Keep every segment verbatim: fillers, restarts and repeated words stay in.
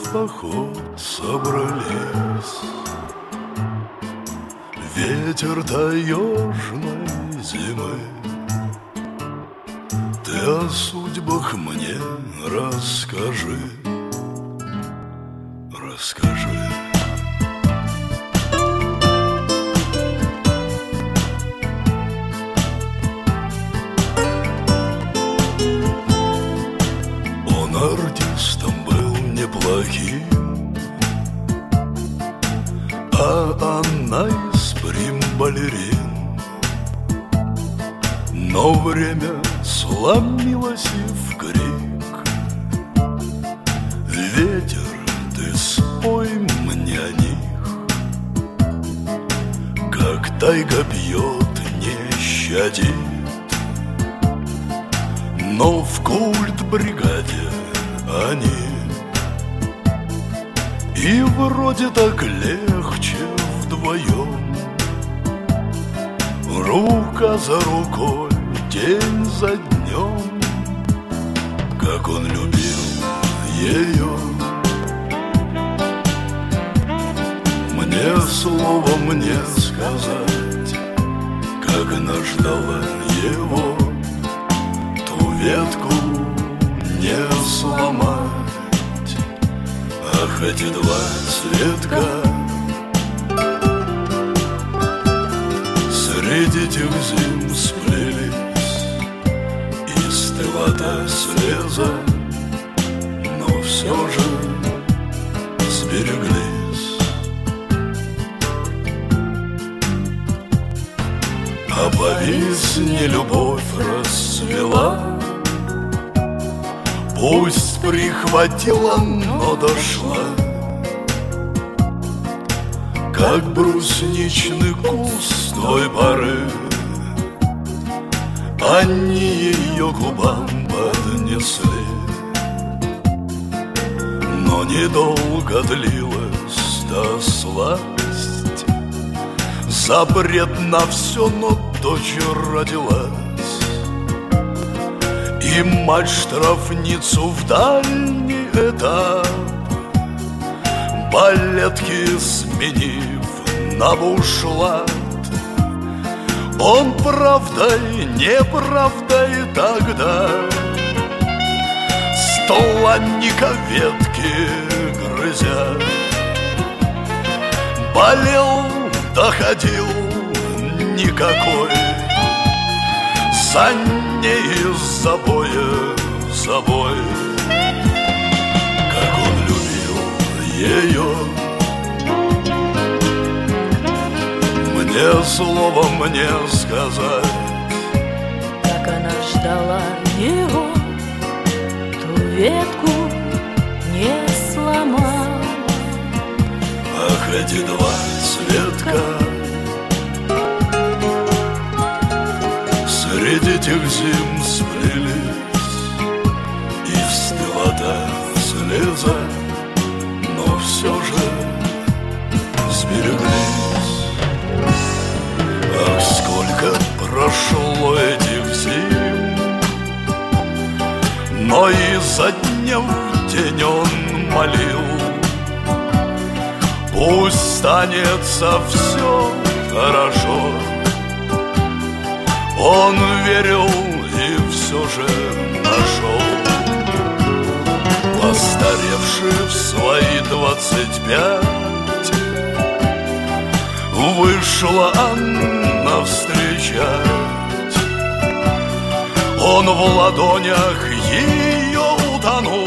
поход собрались. Ветер таежной зимы, ты о судьбах мне расскажи, расскажи. Он артистом был неплохим, а она из прим-балерин. Но время сломилось и в крик: ветер, ты спой мне о них. Как тайга бьет, не щадит, но в культ-бригаде они. И вроде так легче вдвоем, рука за рукой, день за днем. Как он любил ее, мне словом не сказать. Как она ждала его, ту ветку не сломать. Ах, эти два цветка среди тех зим сплелись, и стыла-то слеза, но все же сбереглись. А по весне любовь расцвела, пусть прихватила, но дошла. Как брусничный куст той поры, они ее губам поднесли. Но недолго длилась та сласть, запрет на все, но дочь родилась. И мать штрафницу в дальний этап, балетки сменив на бушлат. Он правдой, неправдой тогда стланника ветки грызя болел, доходил никакой. За ней забоя собой. Как он любил ее, мне словом не сказать. Как она ждала его, ту ветку не сломала. Ах, эти два цветка среди тех зим сплелись, и стыла-то слеза, но все же сбереглись. Ах, сколько прошло этих зим, но изо дня в день он молил: пусть станется все хорошо. Он верил и все же нашел. Постаревший в свои двадцать пять, вышла она встречать. Он в ладонях ее утонул.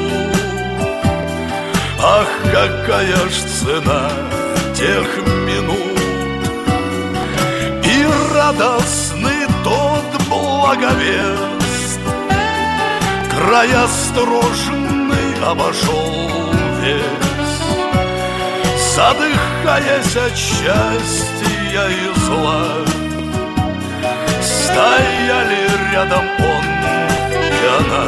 Ах, какая ж цена тех минут! И радостный тот благовест края строжный обошел весь, задыхаясь от счастья и зла. Стояли рядом он и она,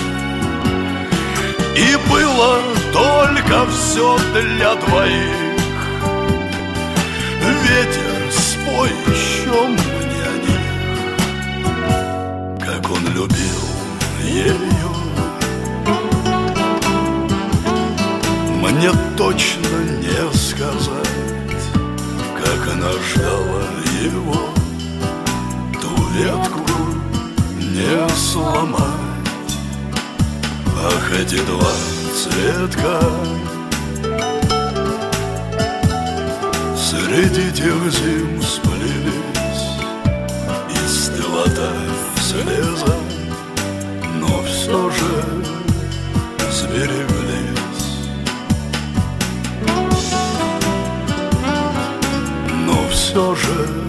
и было только все для двоих. Ветер, спой еще мне о них, как он любил ее. Мне точно не сказать, как она ждала его. Ту ветку не сломать. Ах, эти два цветка среди тех зим сплелись, и стыла та слеза, но все же сбереглись. Но все же